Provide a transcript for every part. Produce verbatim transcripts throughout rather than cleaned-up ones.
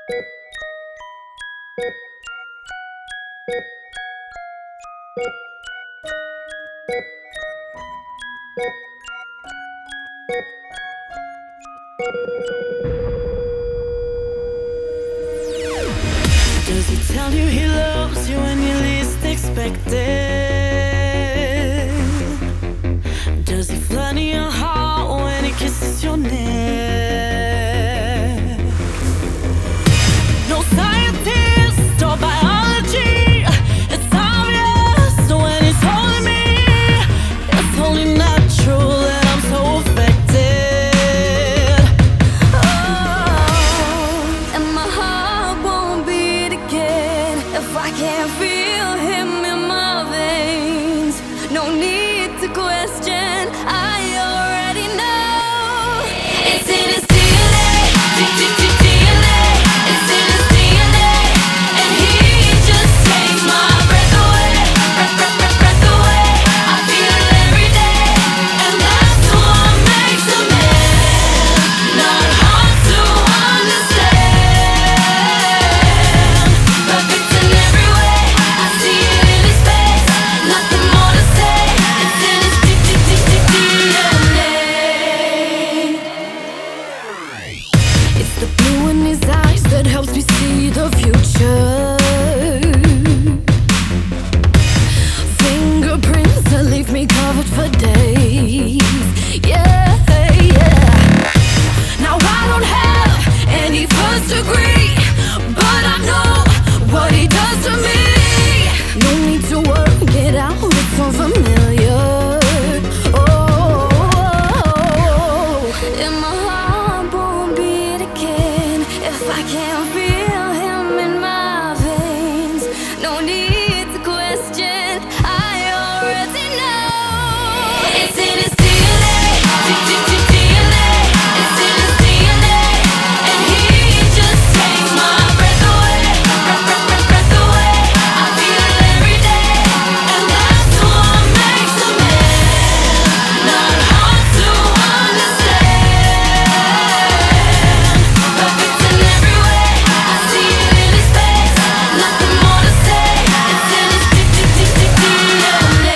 Does he tell you he loves you when you least expect it? Does he flirt in your heart when he kisses your neck? No scientist or biology, it's obvious when he's holding me. It's only natural that I'm so affected. Oh, and my heart won't beat again if I can't feel him in my veins. No need to question, I already know. It's in his D N A, D N A. It's in his D N A, and he just takes my breath away, breath, breath, breath, breath away. I feel it every day, and that's what makes a man not hard to understand. Perfect in every way, I see it in his face. Nothing more to say. It's in his D N A. It's the blue in his eyes that helps me see the future. Fingerprints that leave me covered for days. Yeah, yeah. Now I don't have any first degree, but I know what he does to me. No need to work it out, it's unfamiliar. And my heart won't beat again if I can't feel him in my veins. No need to question, I already know. It's in his D N A, D N A. It's in his D N A, and he just takes my breath away, breath, breath, breath, breath away. I feel it every day, and that's what makes a man not hard to understand. Perfect in every way, I see it in his face. Nothing more to say. It's in his D N A.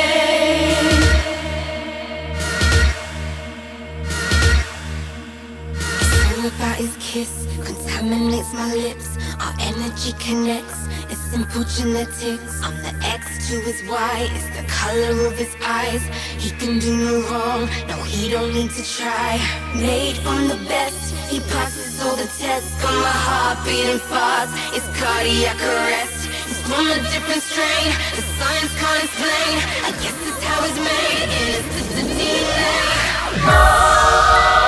It's all about his kiss, contaminates my lips. Our energy connects, it's simple genetics. I'm the X to his Y, it's the color of his eyes. He can do no wrong, no he don't need to try. Made from the best, he passes all the tests. Got my heart beating fast, it's cardiac arrest. He's from a different strain, the science can't explain. I guess it's how it's made, and it's just the D N A.